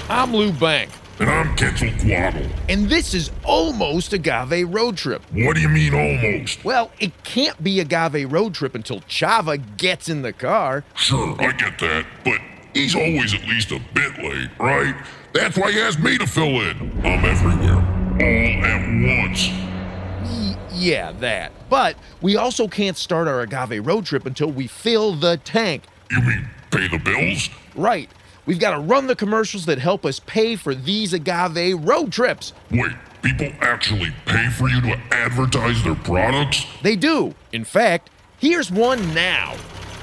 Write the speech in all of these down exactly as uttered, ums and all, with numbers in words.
I'm Lou Bank. And I'm Quetzalcoatl. And this is almost Agave Road Trip. What do you mean almost? Well, it can't be Agave Road Trip until Chava gets in the car. Sure, I get that, but he's always at least a bit late, right? That's why he asked me to fill in. I'm everywhere, all at once. Y- yeah, that. But we also can't start our Agave Road Trip until we fill the tank. You mean pay the bills? Right. We've got to run the commercials that help us pay for these Agave road trips. Wait, people actually pay for you to advertise their products? They do. In fact, here's one now.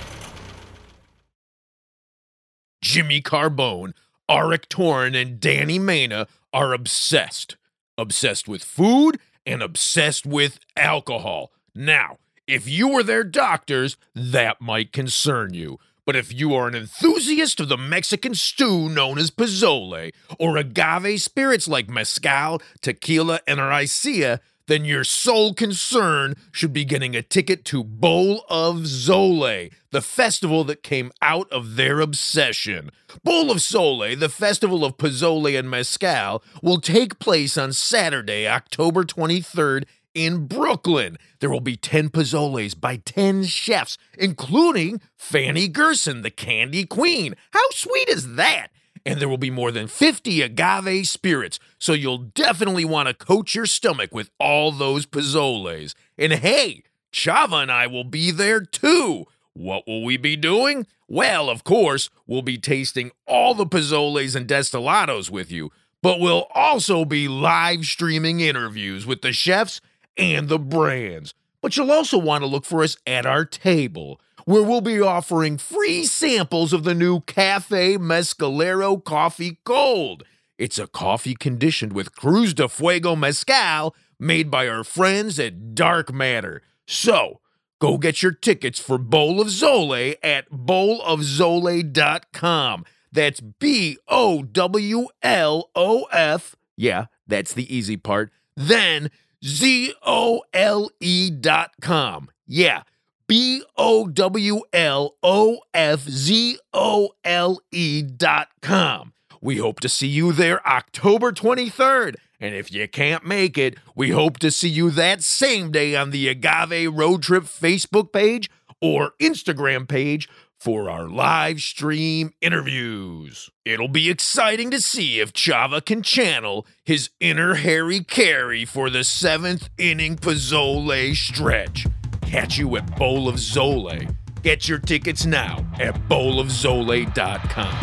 Jimmy Carbone, Arik Torn, and Danny Mena are obsessed. Obsessed with food and obsessed with alcohol. Now, if you were their doctors, that might concern you. But if you are an enthusiast of the Mexican stew known as pozole, or agave spirits like mezcal, tequila, and raicilla, then your sole concern should be getting a ticket to Bowl of Zole, the festival that came out of their obsession. Bowl of Zole, the festival of pozole and mezcal, will take place on Saturday, October twenty-third, in Brooklyn. There will be ten pozoles by ten chefs, including Fanny Gerson, the Candy Queen. How sweet is that? And there will be more than fifty agave spirits, so you'll definitely want to coat your stomach with all those pozoles. And hey, Chava and I will be there too. What will we be doing? Well, of course, we'll be tasting all the pozoles and destilados with you, but we'll also be live streaming interviews with the chefs and the brands. But you'll also want to look for us at our table, where we'll be offering free samples of the new Cafe Mezcalero Coffee Cold. It's a coffee conditioned with Cruz de Fuego Mezcal made by our friends at Dark Matter. So, go get your tickets for Bowl of Zole at bowl of zole dot com. That's B O W L O F. Yeah, that's the easy part. Then Z O L E dot com. Yeah, B O W L O F Z O L E dot com. We hope to see you there October twenty-third. And if you can't make it, we hope to see you that same day on the Agave Road Trip Facebook page or Instagram page for our live stream interviews. It'll be exciting to see if Chava can channel his inner Harry Carey for the seventh inning Pozole stretch. Catch you at Bowl of Zole. Get your tickets now at bowl of zole dot com.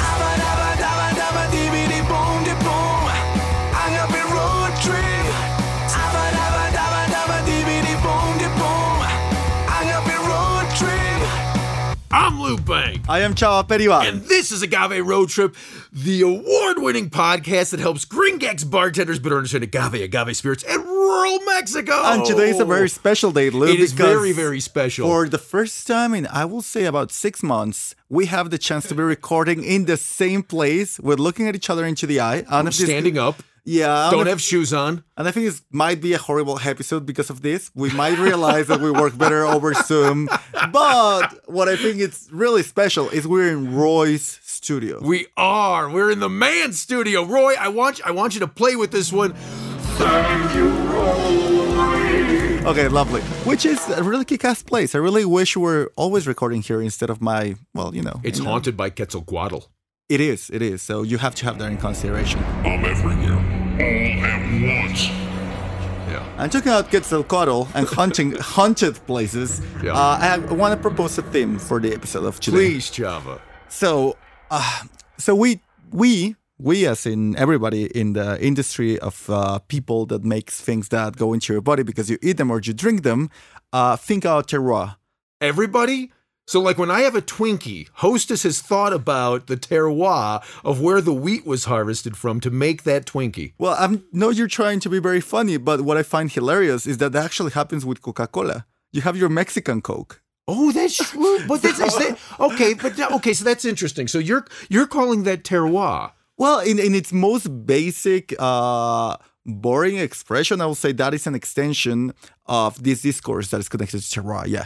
I'm Lou Bank. I am Chava Perivar. And this is Agave Road Trip, the award-winning podcast that helps Gringex bartenders better understand agave, agave spirits, and rural Mexico. And today is a very special day, Lou. It is very, very special. For the first time in, I will say, about six months, we have the chance to be recording in the same place. We're looking at each other into the eye. I'm standing up. Yeah. Don't have shoes on. And I think it might be a horrible episode because of this. We might realize that we work better over Zoom. But what I think is really special is we're in Roy's studio. We are. We're in the man studio. Roy, I want I want you to play with this one. Thank you, Roy. Okay, lovely. Which is a really kick-ass place. I really wish we were always recording here instead of my, well, you know. It's you know. haunted by Quetzalcoatl. It is, it is. So you have to have that in consideration. I'm everywhere, all at once. Yeah. And talking about Quetzalcoatl and hunting haunted places, Yeah. uh, I want to propose a theme for the episode of today. Please, Chava. So, uh, so we, we, we as in everybody in the industry of uh, people that makes things that go into your body because you eat them or you drink them, uh, think about terroir. Everybody? So, like, when I have a Twinkie, Hostess has thought about the terroir of where the wheat was harvested from to make that Twinkie. Well, I know you're trying to be very funny, but what I find hilarious is that that actually happens with Coca-Cola. You have your Mexican Coke. Oh, that's true. But that's, is that, okay, but okay, so that's interesting. So you're you're calling that terroir. Well, in, in its most basic, uh, boring expression, I will say that is an extension of this discourse that is connected to terroir, yeah.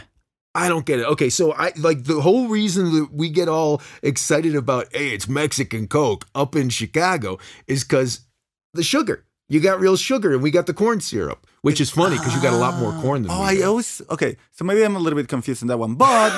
I don't get it. Okay, so I like the whole reason that we get all excited about, hey, it's Mexican Coke up in Chicago is because the sugar. You got real sugar, and we got the corn syrup, which is funny because you got a lot more corn than oh, we I do. always okay. So maybe I'm a little bit confused on that one, but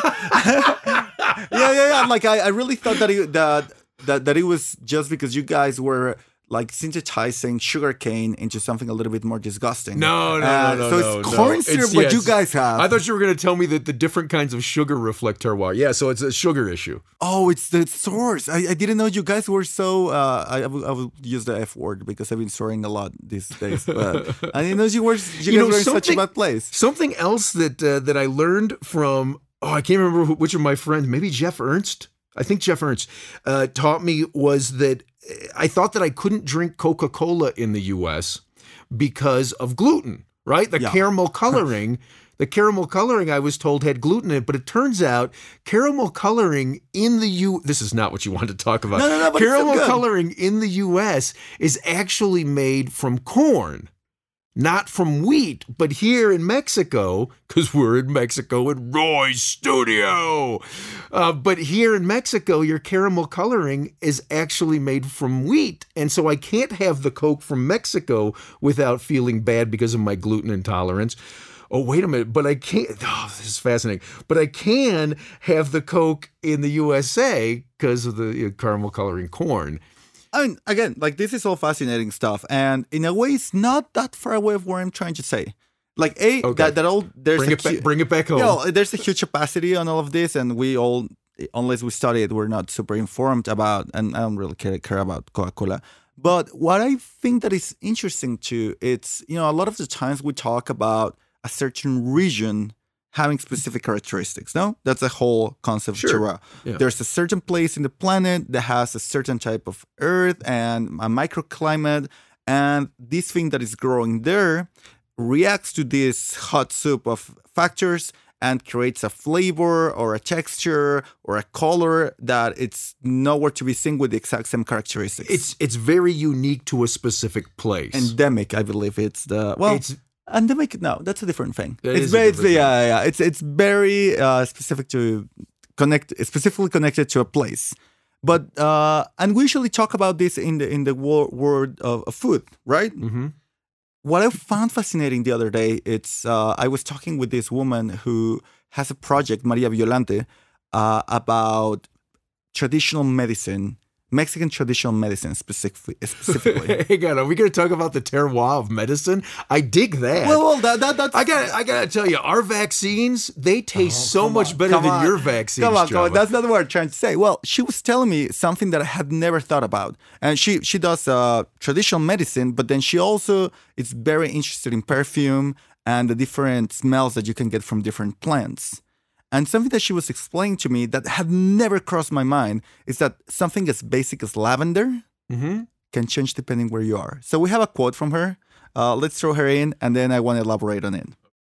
yeah, yeah, yeah. Like I, I really thought that it, that that that it was just because you guys were like synthesizing sugarcane into something a little bit more disgusting. No, no, Uh, no, no. So no, it's no. corn syrup, It's- what yeah, you it's- guys have. I thought you were going to tell me that the different kinds of sugar reflect terroir. Yeah, so it's a sugar issue. Oh, it's the source. I, I didn't know you guys were so. Uh, I, I, will, I will use the F word because I've been swearing a lot these days. But I didn't know you were. You, You guys know, were in such a something- bad place. Something else that uh, that I learned from, oh, I can't remember who, which of my friends, maybe Jeff Ernst. I think Jeff Ernst uh, taught me was that I thought that I couldn't drink Coca-Cola in the U S because of gluten, right? The Yeah. caramel coloring, the caramel coloring I was told had gluten in it, but it turns out caramel coloring in the U this is not what you wanted to talk about. No, no, no, but it's so caramel good. coloring in the U S is actually made from corn. Not from wheat, but here in Mexico, because we're in Mexico in Roy's studio. Uh, but here in Mexico, your caramel coloring is actually made from wheat. And so I can't have the Coke from Mexico without feeling bad because of my gluten intolerance. Oh, wait a minute, but I can't. Oh, this is fascinating. But I can have the Coke in the U S A because of the uh, caramel coloring corn. I mean, again, like this is all fascinating stuff, and in a way, it's not that far away of what I'm trying to say. Like, a Okay. that that all there's Bring a it, back, hu- bring it back home. you know, there's a huge capacity on all of this, and we all, unless we study it, we're not super informed about, and I don't really care, care about Coca-Cola. But what I think that is interesting too, it's, you know, a lot of the times we talk about a certain region having specific characteristics, no? That's the whole concept Sure. of terroir. Yeah. There's a certain place in the planet that has a certain type of earth and a microclimate, and this thing that is growing there reacts to this hot soup of factors and creates a flavor or a texture or a color that it's nowhere to be seen with the exact same characteristics. It's it's very unique to a specific place. endemic, I believe it's the well. It's- endemic. No, that's a different thing. That it's is a very, it's, different yeah, yeah, yeah. It's it's very uh, specific to connect, specifically connected to a place. But uh, and we usually talk about this in the in the wor- world of, of food, right? Mm-hmm. What I found fascinating the other day, it's uh, I was talking with this woman who has a project, Maria Violante, uh, about traditional medicine, Mexican traditional medicine specifically. specifically. Hang on, are we going to talk about the terroir of medicine? I dig that. well, well, that, that that's I got I got to tell you, our vaccines, they taste so come much on, better come than on. your vaccines, Come on, come on. Java. That's not what I'm trying to say. Well, she was telling me something that I had never thought about. And she she does uh, traditional medicine, but then she also is very interested in perfume and the different smells that you can get from different plants. And something that she was explaining to me that had never crossed my mind is that something as basic as lavender Mm-hmm. can change depending where you are. So we have a quote from her. Uh, let's throw her in, and then I want to elaborate on it.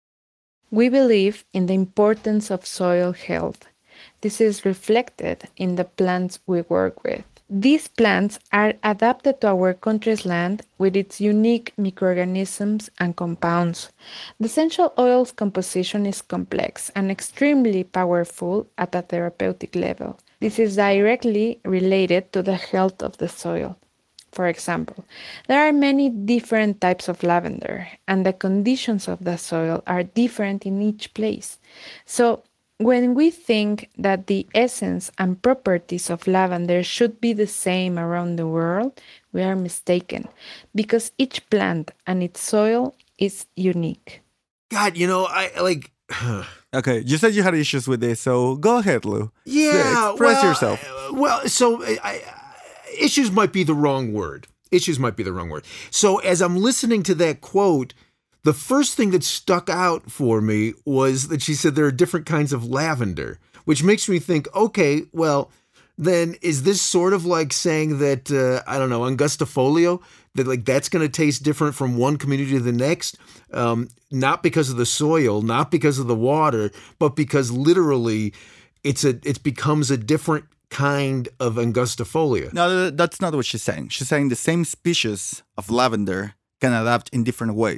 We believe in the importance of soil health. This is reflected in the plants we work with. These plants are adapted to our country's land with its unique microorganisms and compounds. The essential oil's composition is complex and extremely powerful at a therapeutic level. This is directly related to the health of the soil. For example, there are many different types of lavender, and the conditions of the soil are different in each place. So, when we think that the essence and properties of lavender should be the same around the world, we are mistaken, because each plant and its soil is unique. God, you know, I like. Okay, you said you had issues with this, so go ahead, Lou. Yeah, Express well, yourself. uh, Well, so I, I, issues might be the wrong word. Issues might be the wrong word. So as I'm listening to that quote, the first thing that stuck out for me was that she said there are different kinds of lavender, which makes me think, okay, well, then is this sort of like saying that, uh, I don't know, angustifolio, that like that's going to taste different from one community to the next, um, not because of the soil, not because of the water, but because literally it's a it becomes a different kind of angustifolia. No, that's not what she's saying. She's saying the same species of lavender can adapt in different ways.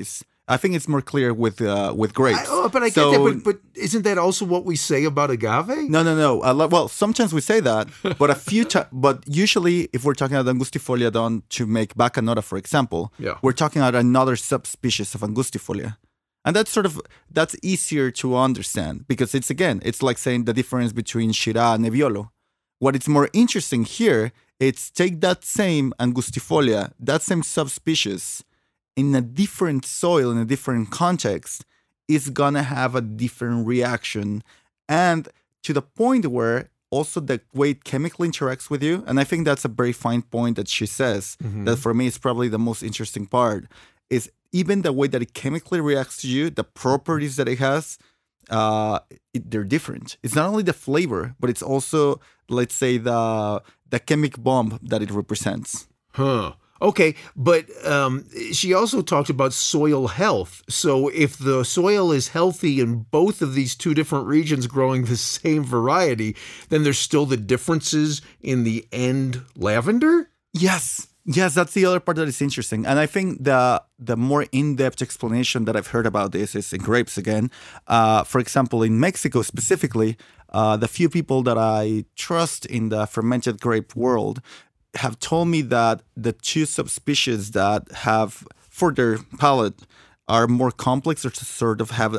I think it's more clear with uh, with grapes. I, oh, but I So- get that. But, but isn't that also what we say about agave? No, no, no. A lot, well, sometimes we say that, but a few times. But usually, if we're talking about Angustifolia done to make Bacanora, for example, Yeah. we're talking about another subspecies of Angustifolia, and that's sort of that's easier to understand because it's again, it's like saying the difference between Shiraz and Nebbiolo. What is more interesting here, it's take that same Angustifolia, that same subspecies, in a different soil, in a different context, is gonna have a different reaction. And to the point where also the way it chemically interacts with you, and I think that's a very fine point that she says, that for me is probably the most interesting part, is even the way that it chemically reacts to you, the properties that it has, uh, it, they're different. It's not only the flavor, but it's also, let's say, the the chemic bomb that it represents. Huh. Okay, but um, she also talked about soil health. So if the soil is healthy in both of these two different regions growing the same variety, then there's still the differences in the end lavender? Yes. Yes, that's the other part that is interesting. And I think the the more in-depth explanation that I've heard about this is in grapes again. Uh, for example, in Mexico specifically, uh, the few people that I trust in the fermented grape world have told me that the two subspecies that have, for their palate, are more complex or to sort of have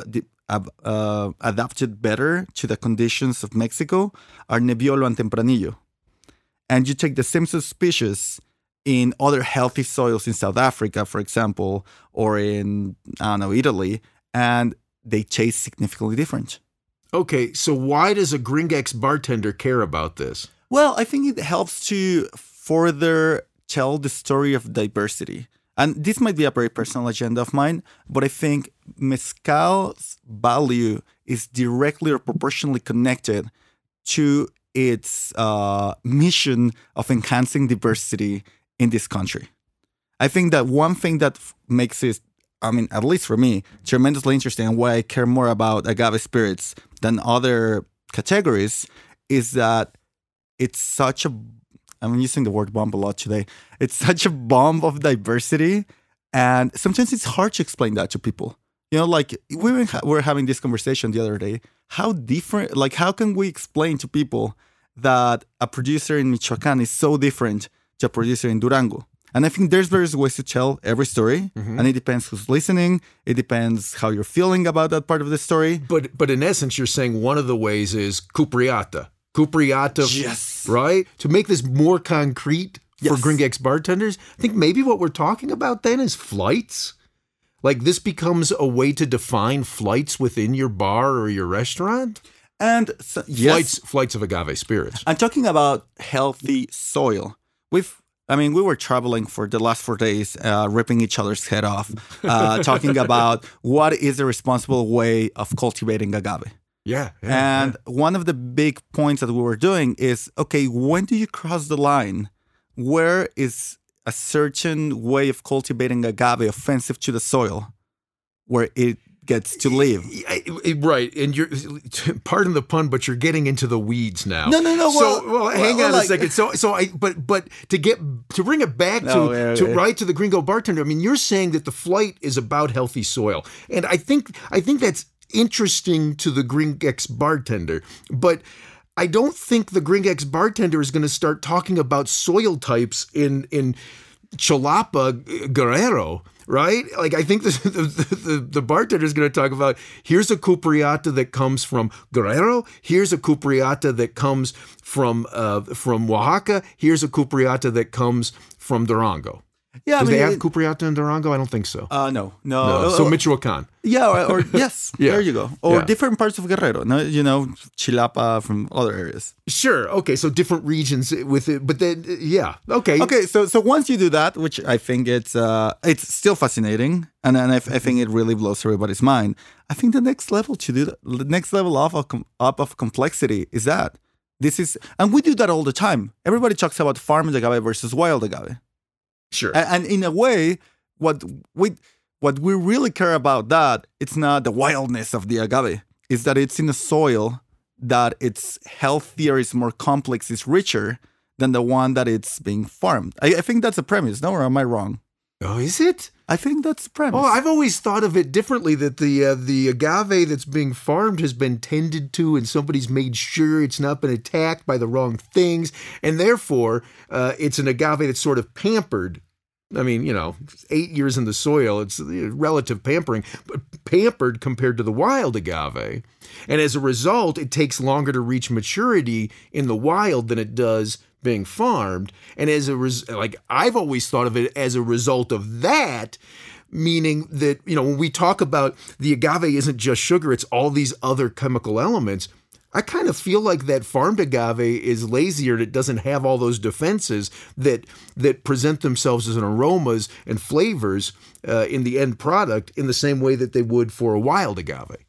uh, adapted better to the conditions of Mexico are Nebbiolo and Tempranillo. And you take the same subspecies in other healthy soils in South Africa, for example, or in, I don't know, Italy, and they taste significantly different. Okay, so why does a Gringex bartender care about this? Well, I think it helps to further tell the story of diversity. And this might be a very personal agenda of mine, but I think Mezcal's value is directly or proportionally connected to its uh, mission of enhancing diversity in this country. I think that one thing that f- makes it, I mean, at least for me, tremendously interesting and why I care more about agave spirits than other categories is that it's such a, I'm using the word bomb a lot today. It's such a bomb of diversity. And sometimes it's hard to explain that to people. You know, like we were, ha- we were having this conversation the other day. How different, like how can we explain to people that a producer in Michoacan is so different to a producer in Durango? And I think there's various ways to tell every story. Mm-hmm. And it depends who's listening. It depends how you're feeling about that part of the story. But but in essence, you're saying one of the ways is cupriata. Cupriata, Yes. right? To make this more concrete for Yes. Gringex bartenders, I think maybe what we're talking about then is flights. Like this becomes a way to define flights within your bar or your restaurant? And so, yes, Flights, flights of agave spirits. I'm talking about healthy soil. We've, I mean, we were traveling for the last four days, uh, ripping each other's head off, uh, talking about what is the responsible way of cultivating agave. Yeah. yeah And yeah. one of the big points that we were doing is, okay, when do you cross the line? Where is a certain way of cultivating agave offensive to the soil, where it gets to live? I- I- Right, and you're pardon the pun, but you're getting into the weeds now. No, no, no, So, well- well, hang well, on like- a second. So, so I, but, but to get to bring it back to, No, yeah, to yeah. right to the Gringo bartender. I mean, you're saying that the flight is about healthy soil, and I think I think that's interesting to the Gringex bartender, but. I don't think the Gringex bartender is going to start talking about soil types in in Chalapa, Guerrero, right? Like I think the the, the, the bartender is going to talk about here's a cupriata that comes from Guerrero, here's a cupriata that comes from uh, from Oaxaca, here's a cupriata that comes from Durango. Yeah, Do I mean, they have it- cupriata in Durango? I don't think so. uh, no, no. no. Uh, So uh, Michoacan. yeah, or, or yes, Yeah. there you go. Or Yeah. different parts of Guerrero, no, you know, Chilapa from other areas. Sure. Okay. So different regions with it, but then yeah. Okay. Okay, so so once you do that, which I think it's uh it's still fascinating, and and I, I think it really blows everybody's mind. I think the next level to do that, the next level up of com- up of complexity is that this is, and we do that all the time. Everybody talks about farmed agave versus wild agave. Sure. A- And in a way, what we what we really care about that it's not the wildness of the agave, is that it's in a soil that it's healthier, it's more complex, it's richer than the one that it's being farmed. I, I think that's a premise. No, or am I wrong? Oh, is it? I think that's the premise. Oh, I've always thought of it differently, that the uh, the agave that's being farmed has been tended to and somebody's made sure it's not been attacked by the wrong things. And therefore, uh, it's an agave that's sort of pampered. I mean, you know, eight years in the soil, it's relative pampering, but pampered compared to the wild agave. And as a result, it takes longer to reach maturity in the wild than it does being farmed. And as a res- like I've always thought of it as a result of that, meaning that, you know, when we talk about the agave isn't just sugar, it's all these other chemical elements. I kind of feel like that farmed agave is lazier and it doesn't have all those defenses that that present themselves as an aromas and flavors uh, in the end product in the same way that they would for a wild agave.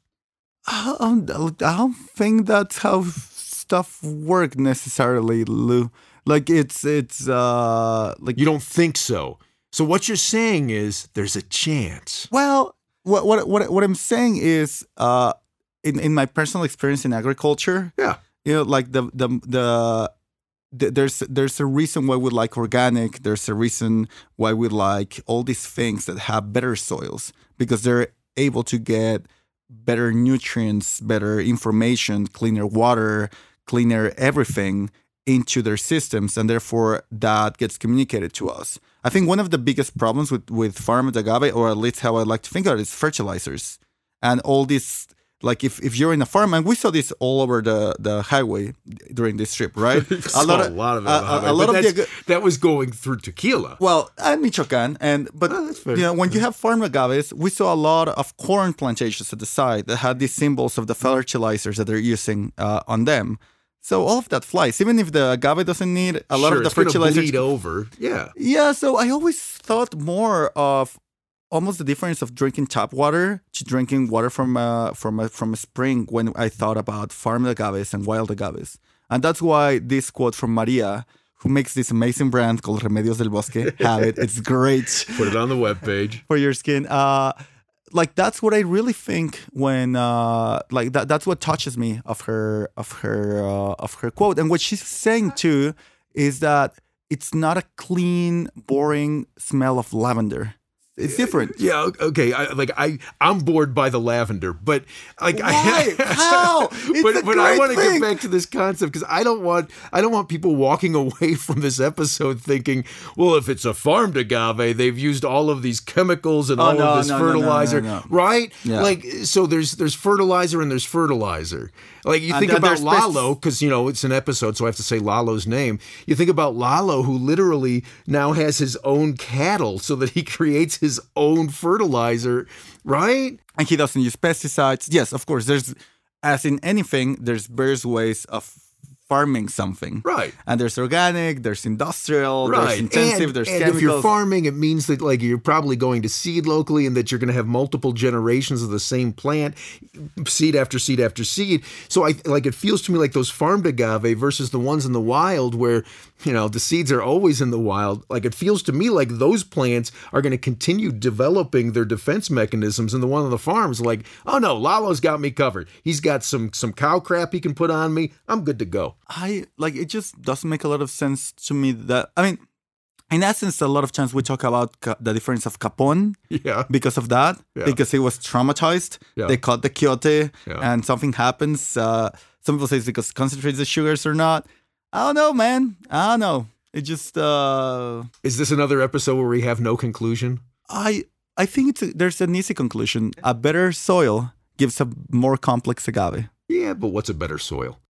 I don't, I don't think that's how stuff work necessarily, Lou. Like it's it's uh like You don't think so. So what you're saying is there's a chance. well, what what what what I'm saying is uh in in my personal experience in agriculture, Yeah. you know, like the the the, the there's there's a reason why we like organic. There's a reason why we like all these things that have better soils, because they're able to get better nutrients, better information, cleaner water, cleaner everything into their systems, and therefore that gets communicated to us. I think one of the biggest problems with, with farmed agave, or at least how I like to think of it, is fertilizers. And all this, like if, if you're in a farm, and we saw this all over the, the highway during this trip, right? a lot of, a lot of, it a, a, a lot of the, that was going through tequila. well, and Michoacan, and but Oh, that's fair. you know, when you have farm agaves, we saw a lot of corn plantations at the side that had these symbols of the fertilizers that they're using uh, on them. So all of that flies, even if the agave doesn't need a lot Sure, of the it's gonna fertilizers. bleed over. Yeah. Yeah, so I always thought more of almost the difference of drinking tap water to drinking water from a, from a, from a spring when I thought about farmed agaves and wild agaves. And that's why this quote from Maria, who makes this amazing brand called Remedios del Bosque, have it. It's great Put it on the webpage. for your skin. Uh, like that's what I really think when uh, like that. That's what touches me of her of her uh, of her quote. And what she's saying too is that it's not a clean, boring smell of lavender. It's different. Yeah, okay. I, like I, I'm bored by the lavender, but like Why? I, How? It's but a but I great want to thing. get back to this concept because I don't want I don't want people walking away from this episode thinking, well, if it's a farmed agave, they've used all of these chemicals and Oh, all no, of this no, no, no, fertilizer, no, no. right? Yeah. Like so, there's there's fertilizer and there's fertilizer. Like you And think then about there's pest- Lalo, because you know it's an episode, so I have to say Lalo's name. You think about Lalo, who literally now has his own cattle, so that he creates his own fertilizer, right? And he doesn't use pesticides. Yes, of course. There's, as in anything, there's various ways of farming something. Right. And there's organic, there's industrial, there's Right. intensive, and, there's and chemicals. if you're farming, it means that like you're probably going to seed locally and that you're going to have multiple generations of the same plant, seed after seed after seed. So I like it feels to me like those farmed agave versus the ones in the wild where, you know, the seeds are always in the wild. Like it feels to me like those plants are going to continue developing their defense mechanisms, and the one on the farm's like, oh no, Lalo's got me covered. He's got some some cow crap he can put on me. I'm good to go. I like it just doesn't make a lot of sense to me that I mean, in essence, a lot of times we talk about ca- the difference of Capone Yeah. because of that, Yeah. because he was traumatized. Yeah. They cut the quiote Yeah. and something happens. Uh, some people say it's because it concentrates the sugars or not. I don't know, man. I don't know. It just uh, Is this another episode where we have no conclusion? I I think it's a, there's an easy conclusion. A better soil gives a more complex agave. Yeah, but what's a better soil?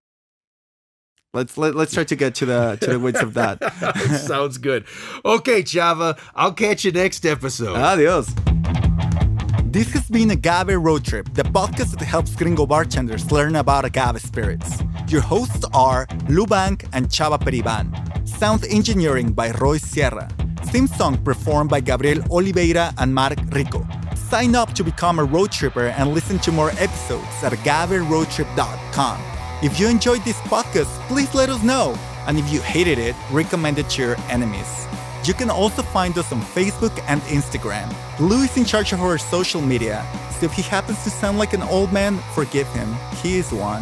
Let's let, let's try to get to the to the weights of that. Sounds good. Okay, Chava, I'll catch you next episode. Adios. This has been Agave Road Trip, the podcast that helps gringo bartenders learn about agave spirits. Your hosts are Lou Bank and Chava Periban. Sound engineering by Roy Sierra. Theme song performed by Gabriel Oliveira and Mark Rico. Sign up to become a road tripper and listen to more episodes at agave road trip dot com. If you enjoyed this podcast, please let us know. And if you hated it, recommend it to your enemies. You can also find us on Facebook and Instagram. Lou is in charge of our social media, so if he happens to sound like an old man, forgive him. He is one.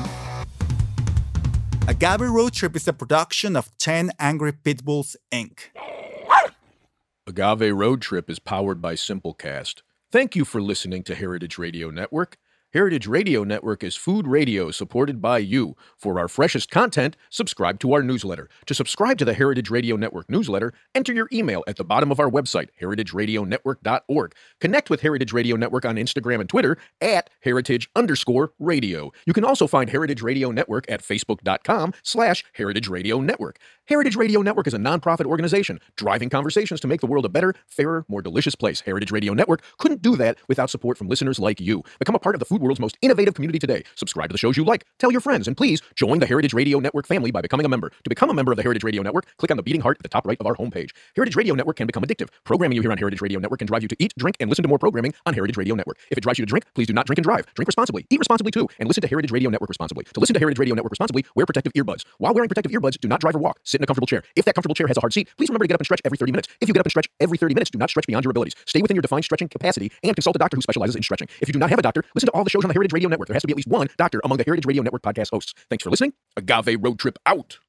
Agave Road Trip is a production of ten Angry Pitbulls, Incorporated. Agave Road Trip is powered by Simplecast. Thank you for listening to Heritage Radio Network. Heritage Radio Network is food radio supported by you. For our freshest content, subscribe to our newsletter. To subscribe to the Heritage Radio Network newsletter, enter your email at the bottom of our website, heritage radio network dot org. Connect with Heritage Radio Network on Instagram and Twitter at heritage underscore radio. You can also find Heritage Radio Network at facebook.com slash Heritage Radio Network. Heritage Radio Network is a nonprofit organization driving conversations to make the world a better, fairer, more delicious place. Heritage Radio Network couldn't do that without support from listeners like you. Become a part of the food world's most innovative community today. Subscribe to the shows you like, tell your friends, and please join the Heritage Radio Network family by becoming a member. To become a member of the Heritage Radio Network, click on the beating heart at the top right of our homepage. Heritage Radio Network can become addictive. Programming you here on Heritage Radio Network can drive you to eat, drink, and listen to more programming on Heritage Radio Network. If it drives you to drink, please do not drink and drive. Drink responsibly. Eat responsibly too, and listen to Heritage Radio Network responsibly. To listen to Heritage Radio Network responsibly, wear protective earbuds. While wearing protective earbuds, do not drive or walk. Sit in a comfortable chair. If that comfortable chair has a hard seat, please remember to get up and stretch every thirty minutes. If you get up and stretch every thirty minutes, do not stretch beyond your abilities. Stay within your defined stretching capacity and consult a doctor who specializes in stretching. If you do not have a doctor, listen to all the shows on the Heritage Radio Network. There has to be at least one doctor among the Heritage Radio Network podcast hosts. Thanks for listening. Agave Road Trip out.